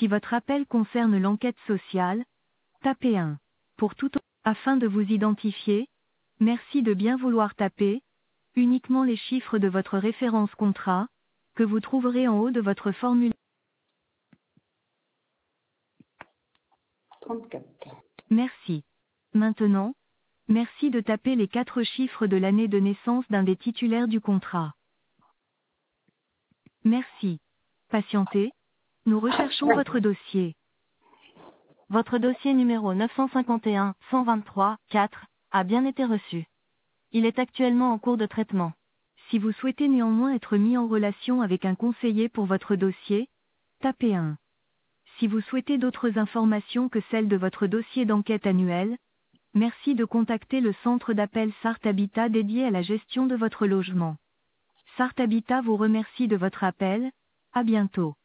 Si votre appel concerne l'enquête sociale, tapez 1. Pour tout afin de vous identifier, merci de bien vouloir taper uniquement les chiffres de votre référence contrat, que vous trouverez en haut de votre formulaire. 34. Merci. Maintenant, merci de taper les 4 chiffres de l'année de naissance d'un des titulaires du contrat. Merci. Patientez. Nous recherchons votre dossier. Votre dossier numéro 951-123-4 a bien été reçu. Il est actuellement en cours de traitement. Si vous souhaitez néanmoins être mis en relation avec un conseiller pour votre dossier, tapez 1. Si vous souhaitez d'autres informations que celles de votre dossier d'enquête annuel, merci de contacter le centre d'appel Sart Habitat dédié à la gestion de votre logement. Sart Habitat vous remercie de votre appel. À bientôt.